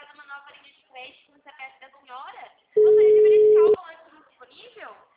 uma nova linha de crédito no CPF da senhora? Gostaria de verificar o balanço disponível?